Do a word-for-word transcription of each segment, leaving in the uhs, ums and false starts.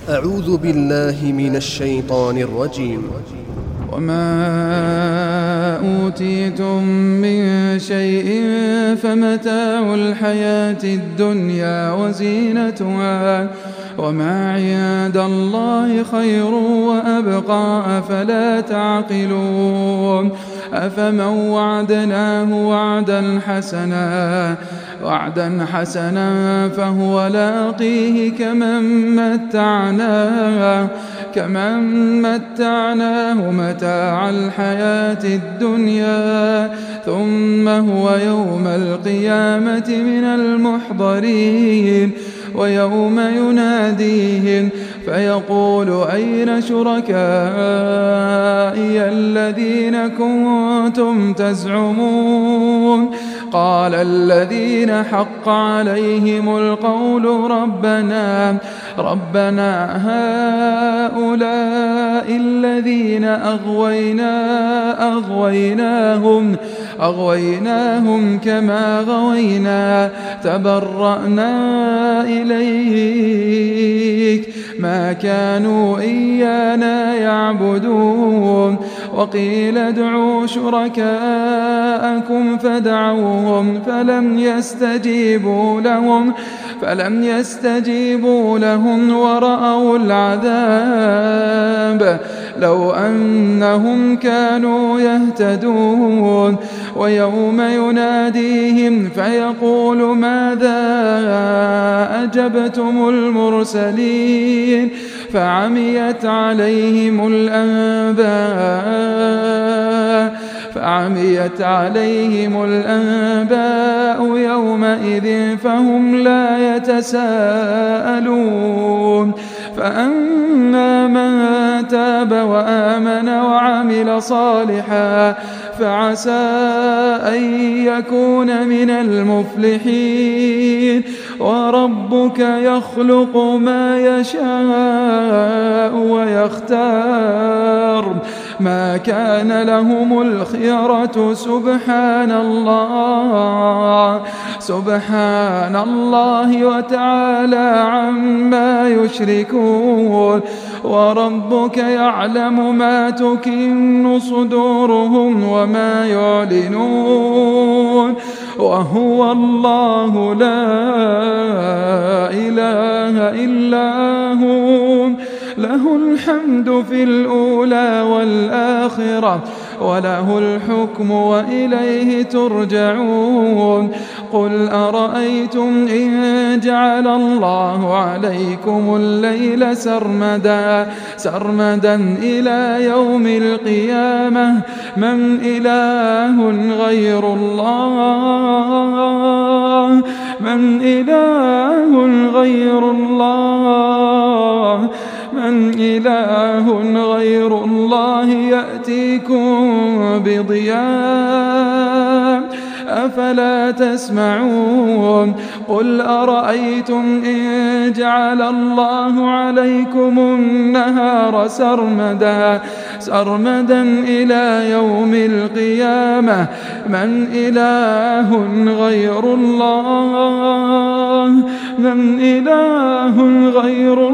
أعوذ بالله من الشيطان الرجيم. وما أوتيتم من شيء فمتاع الحياة الدنيا وزينتها وما عند الله خير وأبقى أفلا تعقلون. أفمن وعدناه وعدا حسنا وعدا حسنا فهو لاقيه كمن متعناه كمن متعناه متاع الحياة الدنيا ثم هو يوم القيامة من المحضرين. ويوم يناديهم فيقول أين شركائي الذين كنتم تزعمون قال الذين حق عليهم القول ربنا ربنا هؤلاء الذين أغوينا أغويناهم أغويناهم كما غوينا تبرأنا إليك ما كانوا إيانا يعبدون. وقيل ادعوا شركاءكم فدعوهم فلم يستجيبوا لهم فلم يستجيبوا لهم ورأوا العذاب لو أنهم كانوا يهتدون. ويوم يناديهم فيقول ماذا أجبتم المرسلين فعميت عليهم الأنباء فعميت عليهم الأنباء يومئذ فهم لا يتساءلون. فأما من تاب وآمن وعمل صالحا فعسى أن يكون من المفلحين. وربك يخلق ما يشاء ويختار ما كان لهم الخيرة سبحان الله سبحان الله وتعالى عما يشركون. وربك يعلم ما تكن صدورهم وما يعلنون وهو الله لا إله إلا هو له الحمد في الأولى والآخرة وله الحكم وإليه ترجعون. قل أرأيتم إن جعل الله عليكم الليل سرمدا سرمدا إلى يوم القيامة من إله غير الله من إله غير الله من إله غير الله يأتيكم بضياء أفلا تسمعون. قل أرأيتم إن جعل الله عليكم النهار سرمدا سرمدا إلى يوم القيامة من إله غير الله من إله غير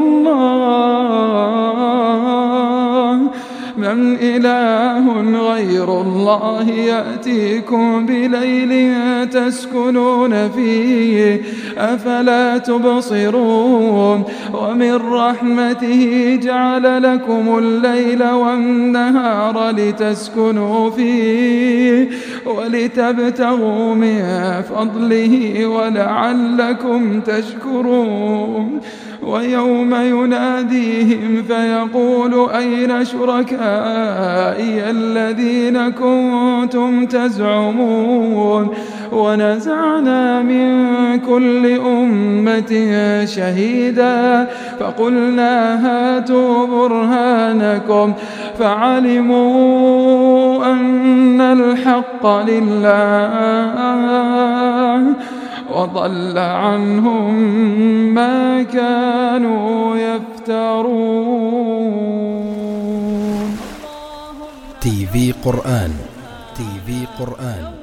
الله من إله غير الله يأتيكم بليل تسكنون فيه أفلا تبصرون. ومن رحمته جعل لكم الليل والنهار لتسكنوا فيه ولتبتغوا من فضله ولعلكم تشكرون. ويوم يناديهم فيقول أين شركائي الذين كنتم تزعمون ونزعنا من كل أمة شهيدا فقلنا هاتوا برهانكم فعلموا أن الحق لله وضل عنهم ما كانوا يفترون. تي في قرآن تي في قرآن